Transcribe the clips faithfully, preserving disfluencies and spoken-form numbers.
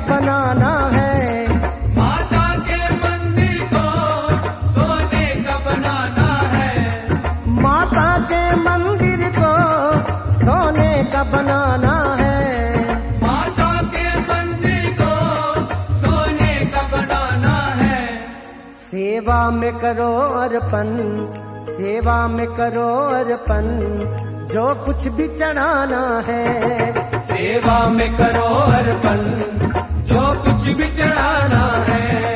बनाना है। माता के मंदिर को सोने का बनाना है। माता के मंदिर को सोने का बनाना है। माता के मंदिर को सोने का बनाना है। सेवा में करो अर्पण, सेवा में करो अर्पण, जो कुछ भी चढ़ाना है। सेवा में करो अर्पण, जो कुछ भी चढ़ाना है।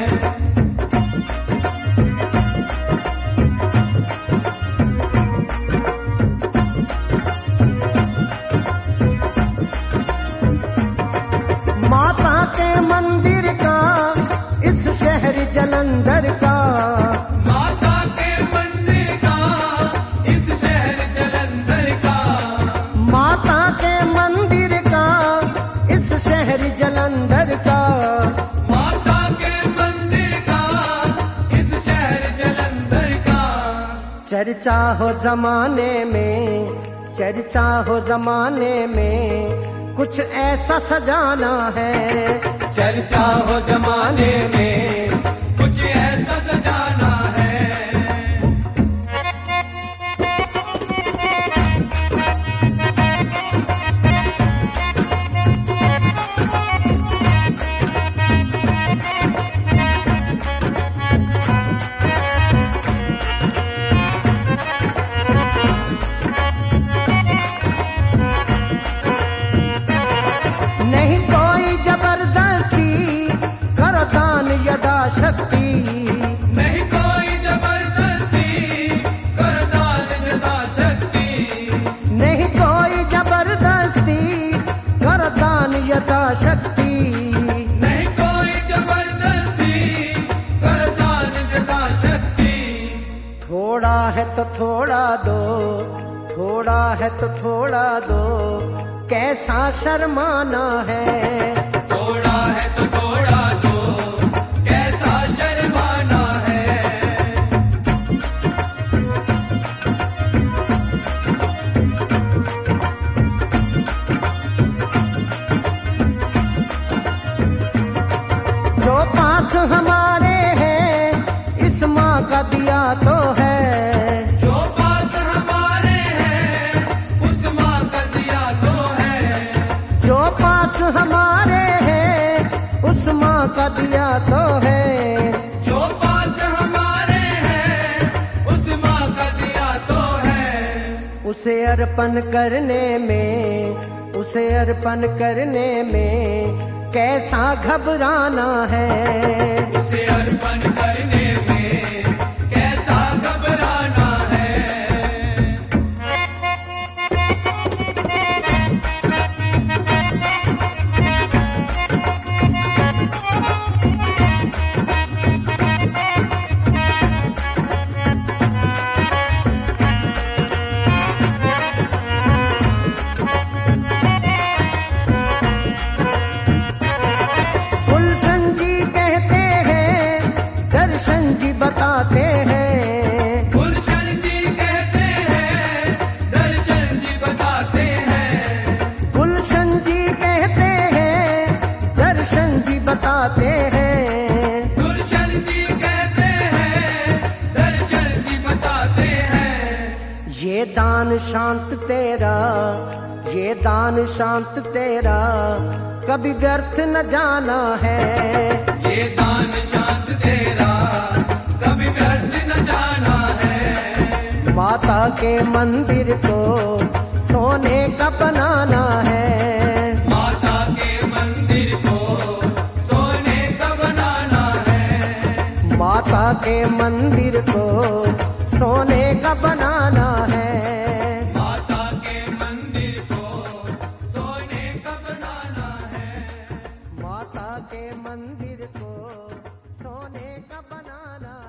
माता के मंदिर का इस शहर जलंधर का, माता के मंदिर का इस शहर जलंधर का, माता के मंदिर का इस शहर जलंधर का, माता के मंदिर का इस शहर जलंधर का। चर्चा हो जमाने में, चर्चा हो जमाने में, कुछ ऐसा सजाना है। चर्चा हो जमाने में कुछ ऐसा सजाना है। नहीं कोई जबरदस्ती, करो दान यथाशक्ति। नहीं कोई जबरदस्ती, कर दान यथाशक्ति। नहीं कोई जबरदस्ती, करो दान यथाशक्ति। नहीं कोई जबरदस्ती, कर दान यथाशक्ति। थोड़ा है तो थोड़ा दो, थोड़ा है तो थोड़ा दो, कैसा शर्माना है। थोड़ा है तो थोड़ा दो, कैसा शर्माना है। जो पास हमारे हैं इस माँ का दिया तो है। जो पास हमारे हैं उस माँ का दिया तो है। जो पास हमारे हैं उस माँ का दिया तो है। जो पास हमारे हैं उस माँ का दिया तो है। उसे अर्पण करने में, उसे अर्पण करने में कैसा घबराना है। उसे अर्पण करने में कैसा घबराना है। गुलशन जी कहते हैं, दर्शन जी बताते हैं। गुलशन जी कहते हैं, दर्शन जी बताते हैं। गुलशन जी कहते हैं, दर्शन जी बताते हैं। गुलशन जी कहते हैं, दर्शन जी बताते हैं। ये दान शांत तेरा, ये दान शांत तेरा, कभी व्यर्थ न जाना है। ये दान शांत तेरा, कभी व्यर्थ न जाना है। माता के मंदिर को सोने का बनाना है। माता के मंदिर को सोने का बनाना है। माता के मंदिर को सोने का बनाना है। माता के मंदिर को सोने का बनाना है। माता के मंदिर को सोने का बनाना